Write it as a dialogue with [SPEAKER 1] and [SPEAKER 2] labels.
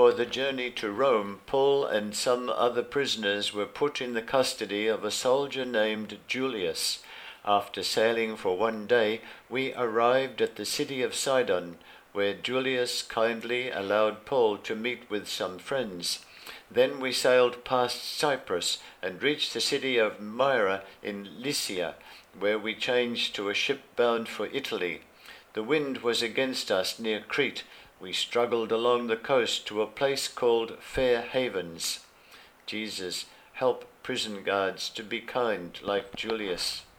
[SPEAKER 1] For the journey to Rome, Paul and some other prisoners were put in the custody of a soldier named Julius. After sailing for one day, we arrived at the city of Sidon, where Julius kindly allowed Paul to meet with some friends. Then we sailed past Cyprus and reached the city of Myra in Lycia, where we changed to a ship bound for Italy. The wind was against us near Crete. We struggled along the coast to a place called Fair Havens. Jesus, help prison guards to be kind like Julius.